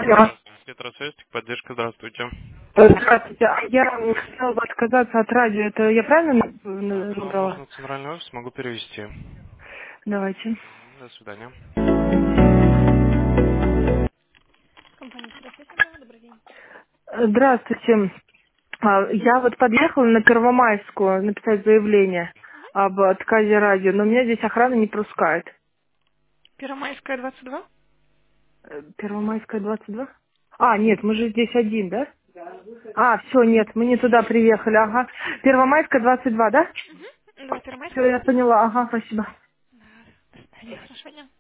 Алло. Петросвестик, поддержка, здравствуйте. Здравствуйте. Я хотела бы отказаться от радио. Это я правильно Так, вам набрала? нужно центральный офис, могу перевести. Давайте. До свидания. Компания Петросвестникова, добрый день. Здравствуйте. Я вот подъехала на Первомайскую написать заявление об отказе радио, но меня здесь охрана не пропускает. Первомайская, 22? Первомайская 22? Нет, мы же здесь один, да? Все, нет, мы не туда приехали, ага. Первомайская 22, да? Да, Все, Первомайская я 22. поняла, ага, спасибо. Да, до свидания, хорошего дня.